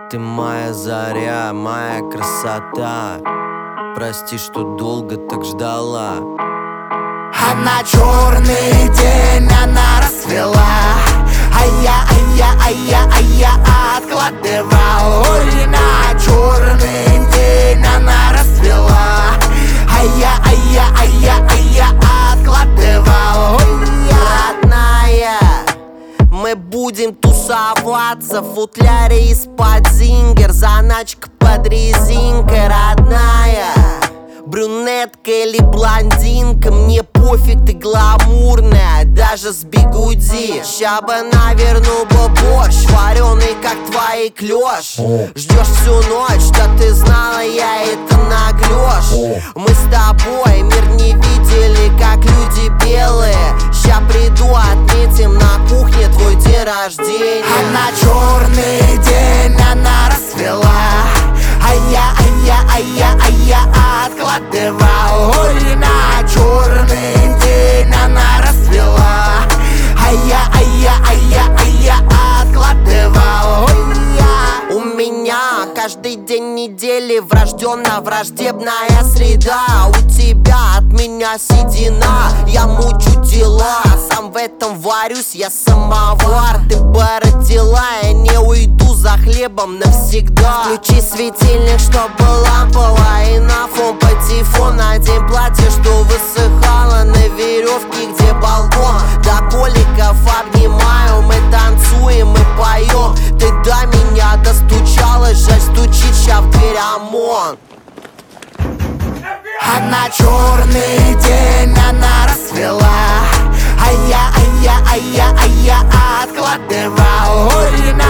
Ты моя заря, моя красота. Прости, что долго так ждала. Она черный день, она расцвела, а я откладывал. Ой, на черный день она расцвела, а я откладывал. Ой, родная, мы будем тусоваться в футляре из-под зингер, заначка под резинкой, родная. Брюнетка или блондинка, мне пофиг, ты гламурная, даже с бигуди. Ща бы наверну бы борщ, вареный, как твои клёш. Ждешь всю ночь, да ты знала, я это наглёшь. Мы с тобой мир не видели, как люди белые. Ща приду, отметим на кухне твой день рождения. Она черный день, она расцвела, а я откладывал. Ой, на черный день она расцвела, а я откладывал. Ой, у меня каждый день недели врожденная среда. У тебя от меня седина, я мучу дела, сам в этом варюсь, я самовар. Ты бы родила, я не уйду за хлебом навсегда. Включи светильник, чтобы лампала, и на фон патефон надень платье, что высыхало на веревке, где балкон. До коликов обнимаю, мы танцуем и поем. Ты до меня достучалась, жаль, стучит ща в дверь ОМОН. Она черный день, она расцвела, а я откладывал. Ой, на